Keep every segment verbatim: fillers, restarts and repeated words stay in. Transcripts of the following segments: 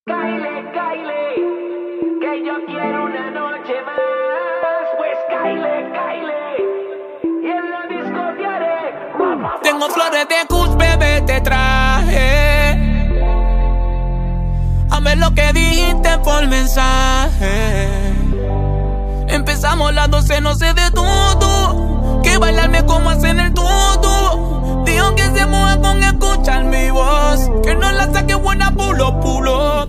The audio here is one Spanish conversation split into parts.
Kyle, Kyle, que yo quiero una noche más. Pues Kyle, Kyle, y en la disco te haré. Tengo flores de Kush, bebé, te traje. A ver lo que dijiste por mensaje. Empezamos las doce, no sé de todo. Que bailarme como hacen el todo. Dijo que se moja con escuchar mi voz. Que no la saque buena pulo, pulo.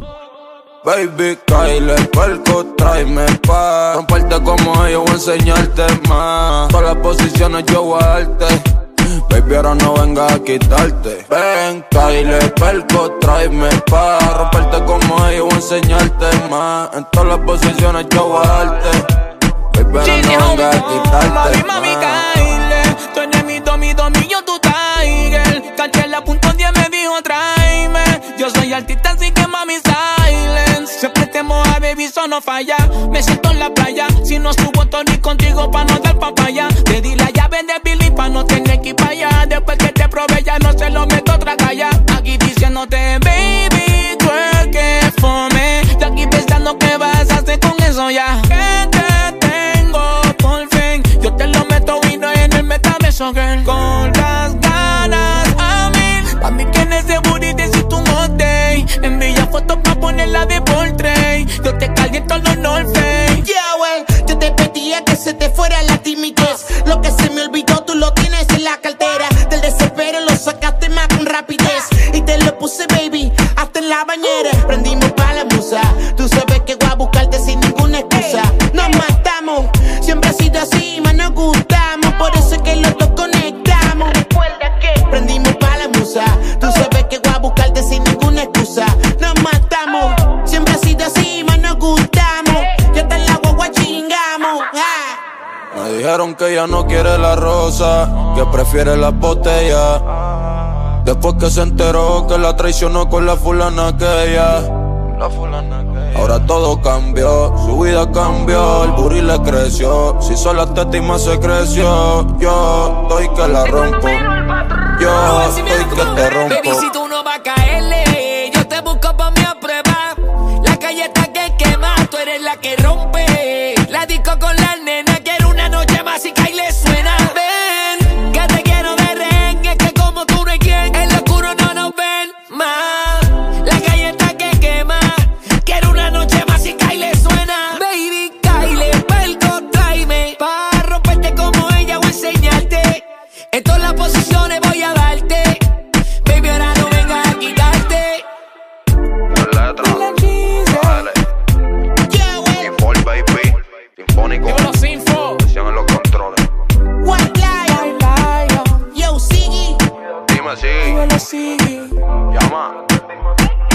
Baby, Kyle, perco, tráeme pa' romperte como yo, voy a enseñarte más. Todas las posiciones yo voy a darte. Baby, ahora no venga a quitarte. Ven, Kyle, perco, tráeme pa' romperte como yo, voy a enseñarte más. En todas las posiciones yo voy a darte. Baby, ahora no venga a quitarte. Mami, mami, Kyle, tú eres mi domi, domi, yo tu tiger. Caché la punto diez, me dijo tráeme. Yo soy artista, así que mami, silence. Siempre te moja, baby, eso no falla. Me siento en la playa, si no subo Tony contigo pa' no dar papaya. Te di la llave de Billy pa' no tener que ir pa' allá. Después que te probé ya no se lo meto otra calla. Aquí diciéndote, baby, tú el que fome. Yo aquí pensando que vas a hacer con eso ya. Que te tengo por fin. Yo te lo meto y no en el metaverso, girl. Con las ganas a mí. Pa' mí que en ese booty te hiciste un hot day. Envía fotos pa' ponerla de portrait. Yo te caliento los North Face. Yeah, well, yo te pedía que se te fuera la timidez. Lo que se me olvidó tú lo tienes en la cartera. Del desespero lo sacaste más con rapidez. Y te lo puse, baby, hasta en la bañera. Prendimos pa' la musa. Tú sabes que voy a buscarte sin ninguna excusa. Nos matamos, siempre ha sido así, más nos gustamos. Por eso es que los dos conectamos. Recuerda que prendimos pa' la musa. Tú sabes que voy a buscarte sin ninguna excusa. Nos matamos, siempre ha sido así, más nos gustamos. Ya hasta en la guagua chingamos. Ah. Me dijeron que ella no quiere la rosa, que prefiere las botellas. Después que se enteró que la traicionó con la fulana aquella. La fulana aquella. Ahora todo cambió, su vida cambió, el booty le creció. Si sola teta y más se creció. Yo estoy que la rompo. Yo estoy que te rompo. Baby, si tú no vas a caerle, yo te busco pa' mi prueba. La calle está que quema, tú eres la que rompe. La disco con la nena, quiero una noche más y Kyle le suena. Ven, que te quiero de rehén, es que como tú no hay quien, en lo oscuro no nos ven más. La calle está que quema, quiero una noche más y Kyle le suena. Baby, Kyle, perco, tráeme pa' romperte como ella o enseñarte. En todas las posiciones voy a darte. Baby, ahora no vengas a quitarte. La letra, dale. Yeah, well, Info, baby. Sinfónico. Yo los info. Presión en los controles. White Lion. Yo, Siggy. Dime, sí. Yo los sigo. Llama.